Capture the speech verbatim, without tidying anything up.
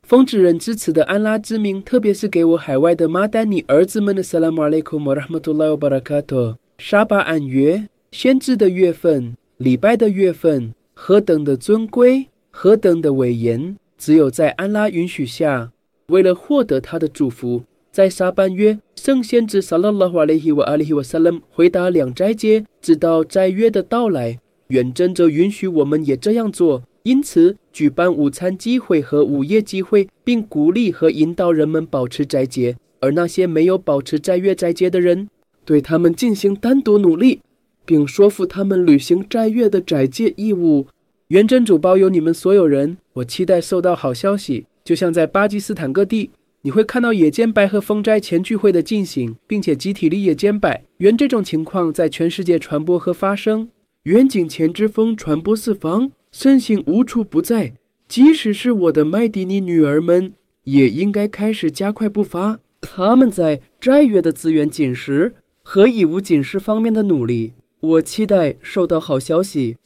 奉至仁至慈的安拉之名，特别是给我海外的马丹尼儿子们的 Assalamu alaikum wa rahmatullahi wa barakatuh。 沙巴按月，先知的月份，礼拜的月份，何等的尊贵，何等的威严，只有在安拉允许下，为了获得他的祝福，在沙班月，圣先知 Sallallahu alaihi wa alihi wa sallam 回答两斋节，直到斋月的到来，远征者允许我们也这样做。因此，举办午餐机会和午夜机会，并鼓励和引导人们保持斋节，而那些没有保持斋月斋节的人，对他们进行单独努力，并说服他们履行斋月的斋戒义务。愿真主保佑你们所有人。我期待收到好消息，就像在巴基斯坦各地，你会看到夜间拜和封斋前聚会的进行，并且集体立夜间拜。愿这种情况在全世界传播和发生。愿景前之风传播四方，盛行无处不在。即使是我的麦迪尼女儿们，也应该开始加快步伐。他们在斋月的资源紧实和义务紧实方面的努力。我期待收到好消息，